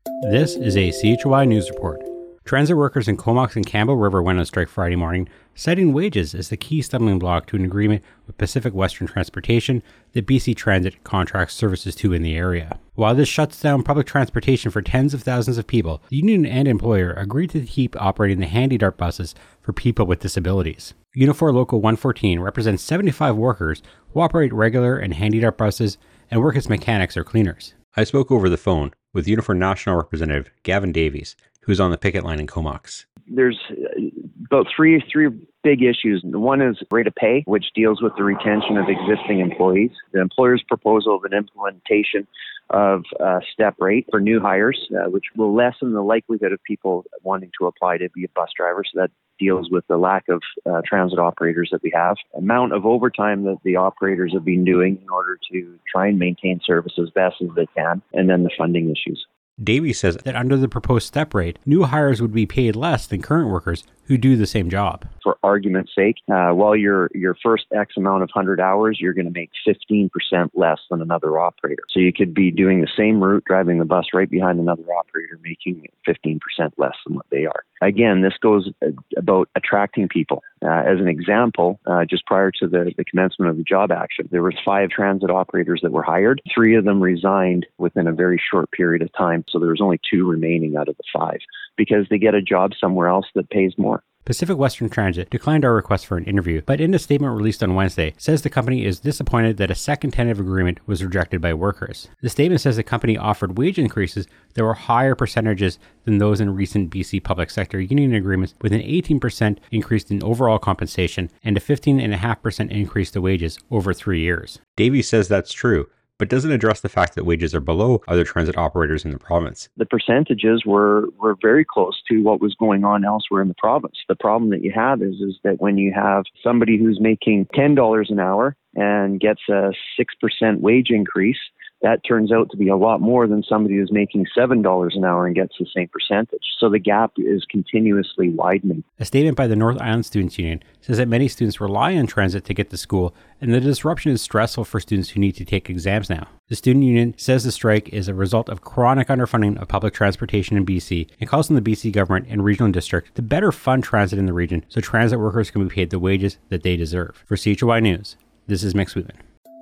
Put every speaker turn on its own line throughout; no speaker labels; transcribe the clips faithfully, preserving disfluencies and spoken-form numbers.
This is a C H O Y News Report. Transit workers in Comox and Campbell River went on strike Friday morning, citing wages as the key stumbling block to an agreement with Pacific Western Transportation that B C Transit contracts services to in the area. While this shuts down public transportation for tens of thousands of people, the union and employer agreed to keep operating the Handy Dart buses for people with disabilities. Unifor Local one fourteen represents seventy-five workers who operate regular and Handy Dart buses and work as mechanics or cleaners. I spoke over the phone with Unifor National Representative Gavin Davies, who's on the picket line in Comox.
There's about three three big issues. One is rate of pay, which deals with the retention of existing employees. The employer's proposal of an implementation of a step rate for new hires, uh, which will lessen the likelihood of people wanting to apply to be a bus driver. So that deals with the lack of uh, transit operators that we have, amount of overtime that the operators have been doing in order to try and maintain service as best as they can, and then the funding issues.
Davies says that under the proposed step rate, new hires would be paid less than current workers who do the same job.
For argument's sake, uh, while your your first X amount of one hundred hours, you're going to make fifteen percent less than another operator. So you could be doing the same route, driving the bus right behind another operator, making fifteen percent less than what they are. Again, this goes about attracting people. Uh, as an example, uh, just prior to the, the commencement of the job action, there were five transit operators that were hired. Three of them resigned within a very short period of time. So there was only two remaining out of the five because they get a job somewhere else that pays more.
Pacific Western Transit declined our request for an interview, but in a statement released on Wednesday, says the company is disappointed that a second tentative agreement was rejected by workers. The statement says the company offered wage increases that were higher percentages than those in recent B C public sector union agreements, with an eighteen percent increase in overall compensation and a fifteen point five percent increase to wages over three years. Davies says that's true, but doesn't address the fact that wages are below other transit operators in the province.
The percentages were, were very close to what was going on elsewhere in the province. The problem that you have is, is that when you have somebody who's making ten dollars an hour and gets a six percent wage increase, that turns out to be a lot more than somebody who's making seven dollars an hour and gets the same percentage. So the gap is continuously widening.
A statement by the North Island Students' Union says that many students rely on transit to get to school, and the disruption is stressful for students who need to take exams now. The student union says the strike is a result of chronic underfunding of public transportation in B C and calls on the B C government and regional district to better fund transit in the region so transit workers can be paid the wages that they deserve. For C H O Y News, this is Mick Sweetman.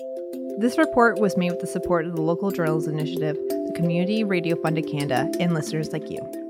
This report was made with the support of the Local Journals Initiative, the Community Radio Fund of Canada, and listeners like you.